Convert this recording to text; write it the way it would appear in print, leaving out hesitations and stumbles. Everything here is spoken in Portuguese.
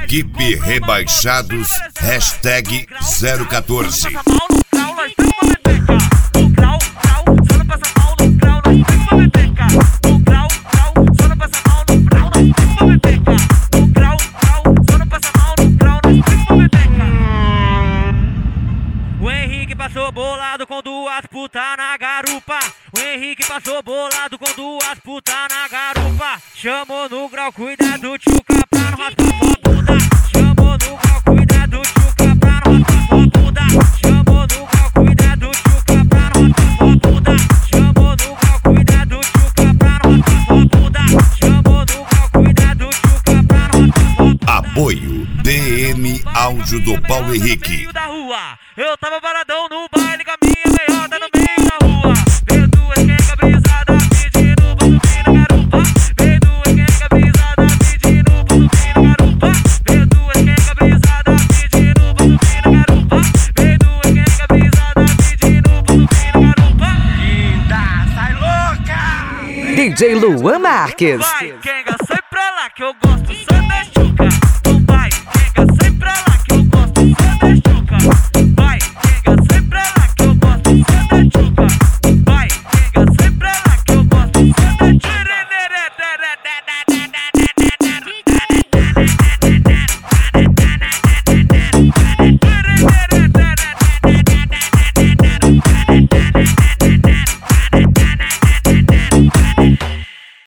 Equipe Rebaixados, hashtag 014. O Henrique passou bolado com duas putas na garupa. O Henrique passou bolado com duas putas na garupa. Chamou no grau, cuidado, tchuca, pra não raspar sua bunda. Chamou no grau, cuidado, tchuca, pra não raspar sua bunda. Chamou no grau, cuidado, tchuca, pra não raspar sua bunda. Chamou no grau, cuidado, tchuca, pra não raspar sua bunda. Chamou no grau, cuidado, tchuca, pra não raspar sua bunda. Apoio DM Áudio do Paulo Henrique. Eu tava paradão no baile com a minha meiota no meio da rua. Veio duas quenga brisada pedindo pra subir na garupa. Veio duas quenga brisada pedindo pra subir na garupa. Veio duas quenga brisada pedindo pra subir na garupa. Veio duas quenga brisada pedindo pra subir na garupa. Linda, sai louca! DJ Luan Marques. Vai, quenga, sai pra lá que eu gosto só da chuva.